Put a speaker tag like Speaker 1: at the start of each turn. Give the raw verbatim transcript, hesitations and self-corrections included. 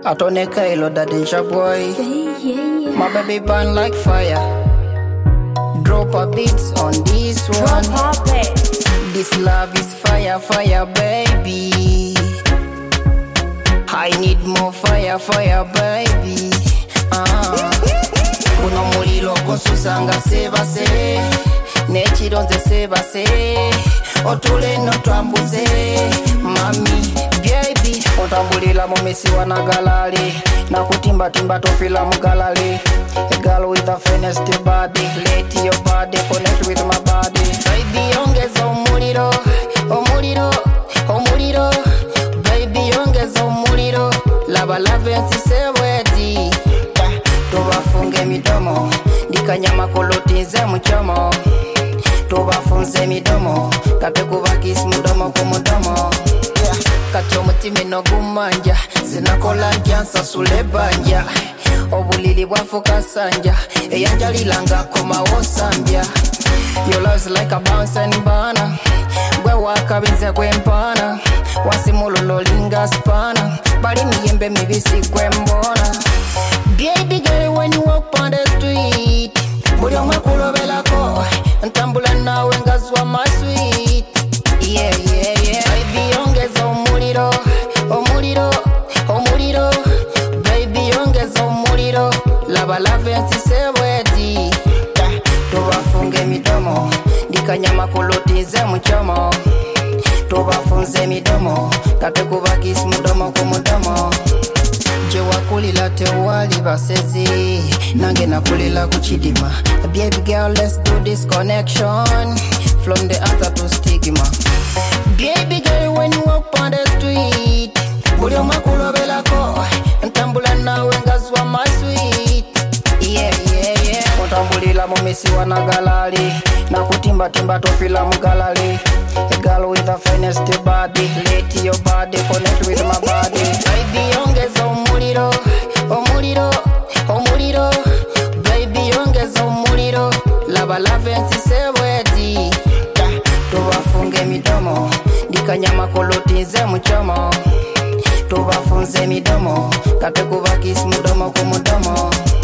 Speaker 1: Atoneka ilo da danger boy. My baby burn like fire. Drop a beats on this one. This love is fire, fire, baby. I need more fire, fire, baby. Ah, kuno mulilo konsusanga seba se, nechironze seba se, otule no twambuze, mami, baby. Otambulila mumisi wana galali, na kutimba timba tofila mugalali. A girl with the finest body, let your body connect with my body. Baby, ongeza omuliro, omuliro, omuliro. Baby, ongeza omuliro, lava lave nsisebweti. Tubafunge midomo, dikanyama kolotinze muchomo. Tubafunze midomo, kate kubakisi mudomo kumudomo. Kati omutima no gumanja, zinakola njansa sule banja. Obulili bwafuka sanja, eyanjalilanga koma wosambya. Your love's like a bouncing banana, gwe wakabinze gwempana. Wasimulolo linga spana, bali miyembe mibisi gwembona. Baby girl, when you walk on the street, buli omwe kulobelako, ntambula nawe ngazwa my sweet. Yeah, yeah, yeah. Baby, ongeza omuliro, omuliro, omuliro. Baby, ongeza omuliro, lava lave nsisebweti. Tubafunge midomo, dikanyama kolotinze muchomo. Tubafunze midomo, kate kubakisi mudomo kumudomo. Je wakulila tewali basezi, nange nakulila kuchidima. Baby girl, let's do this connection, from the answer to stigma. Baby girl, when you walk on the street, buli omwe kulobelako, ntambula nawe ngazwa my sweet. Yeah, yeah, yeah. Otambulila mumisi wana galali, na kutimba timba tofila mugalali. A girl with the finest body, let your body connect with my body. Baby, ongeza omuliro, omuliro, omuliro. Baby, ongeza omuliro, lava lave nsisebweti. Tubafunge midomo, dikanyama kolotinze muchomo. Tubafunze midomo, kate kubakisi mudomo kumudomo.